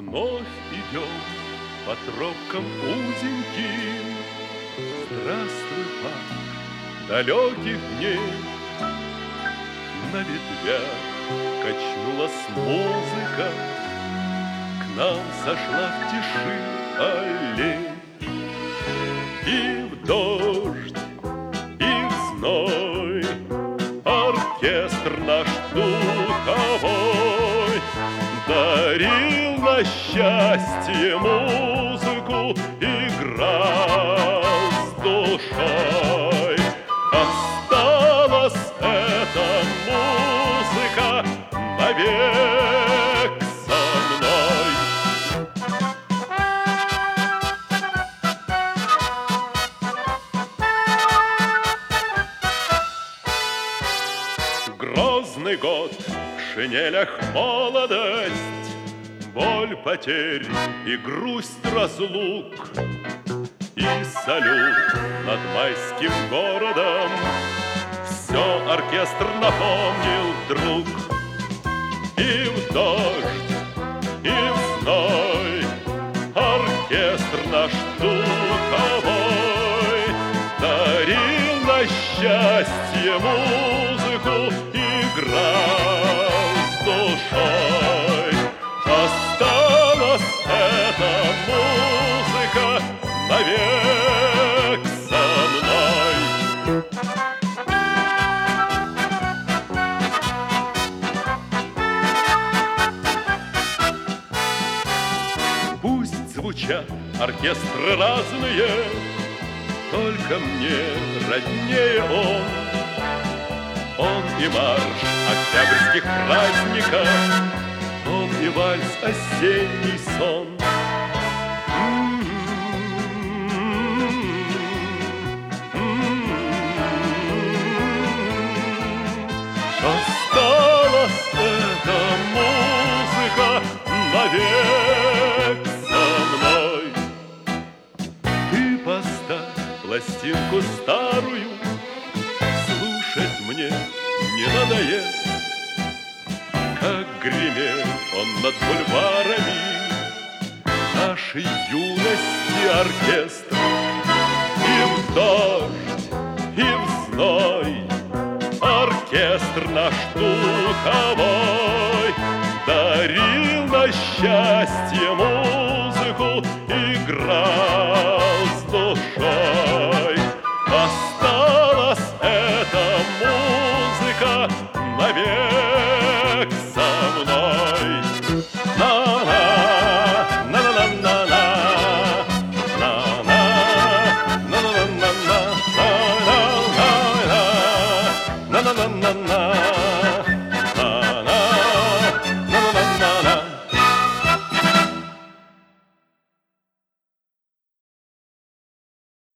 Вновь идем по тропкам узеньким. Здравствуй, парк далеких дней. На ветвях качнулась музыка, к нам сошла в тиши аллей. И в дождь, и в зной оркестр наш духовой дарил на счастье музыку, играл с душой. Осталась эта музыка навек со мной. Грозный год, в шинелях молодость, боль потерь и грусть разлук, и салют над майским городом все оркестр напомнил вдруг. И в дождь, и в зной оркестр наш духовой дарил на счастье музыку, играл с душой. Осталась эта музыка навек со мной. Пусть звучат оркестры разные, только мне роднее он. Он и марш октябрьских праздников, он и вальс осенний сон. Осталась эта музыка навек со мной. Ты поставь пластинку старую, слушать мне не надоест, как гремел он над бульварами нашей юности оркестр. И в дождь, и в зной оркестр наш духовой дарил на счастье музыку, играл с душой. Осталась эта музыка навек со мной.